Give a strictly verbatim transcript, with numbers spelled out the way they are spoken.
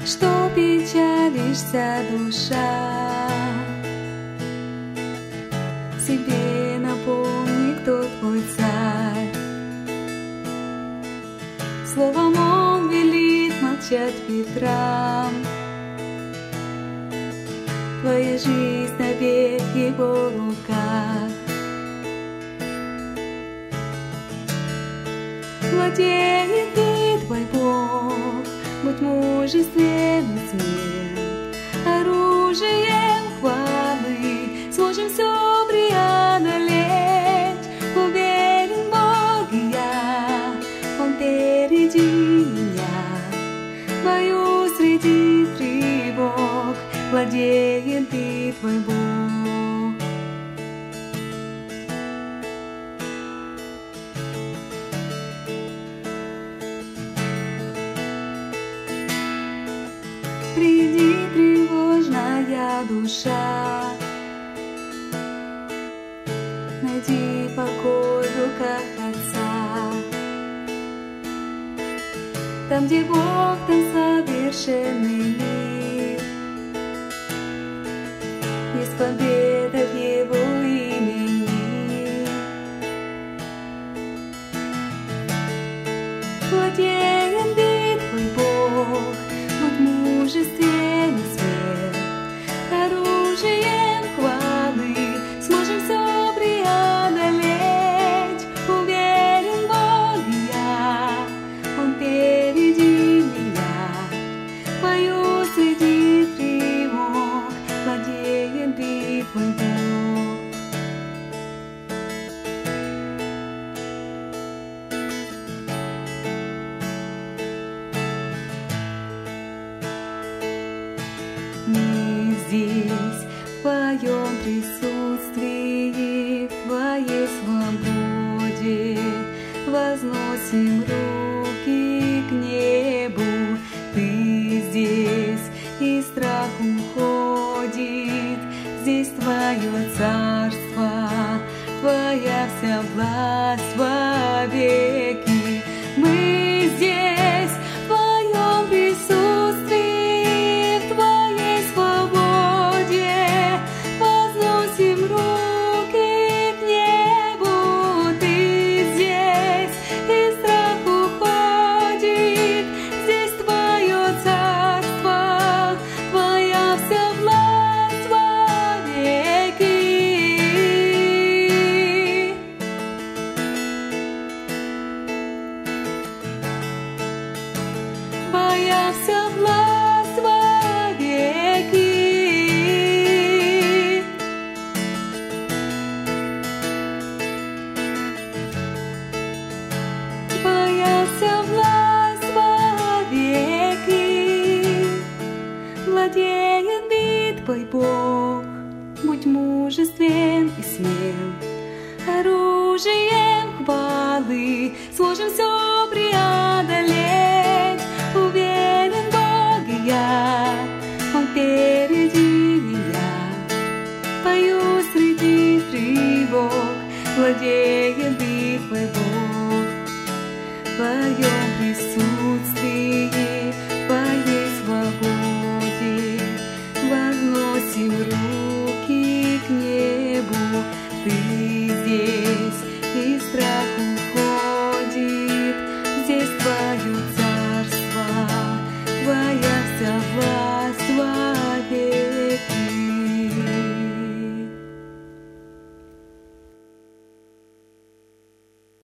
что печалишься, душа. Себе напомни, кто твой царь. Словом он велит молчать ветрам. Твоя жизнь навек в его руках. Владеет ты, твой Бог, будь мужествен и смел. Оружием хвалы сможем все преодолеть. Уверен в Боге я, Он впереди меня. В бою среди тревог владеет ты, твой Бог. Приди, тревожная душа, найди покой в руках Отца. Там, где Бог, там совершенный мир. Есть победа в Его имени. Владеет ты, твой Бог, будь мужествен и смел. Оружием хвалы сможем все преодолеть. Уверен в Боге я, Он впереди меня. Пою среди тревог, владеет ты, твой Бог. Мы здесь, в Твоем присутствии, в Твоей свободе, возносим руки к небу. Ты здесь, и страх уходит, здесь Твое царство, Твоя вся власть вовеки. Мы здесь, в Твоем присутствии, в Твоей свободе, возносим руки к небу. Ты здесь, и страх уходит, здесь Твое царство, Твоя вся власть вовеки. Твоя вся власть вовеки. Твоя вся власть вовеки. Владеет ты, твой Бог, будь мужествен и смел. Оружием хвалы сможем все преодолеть.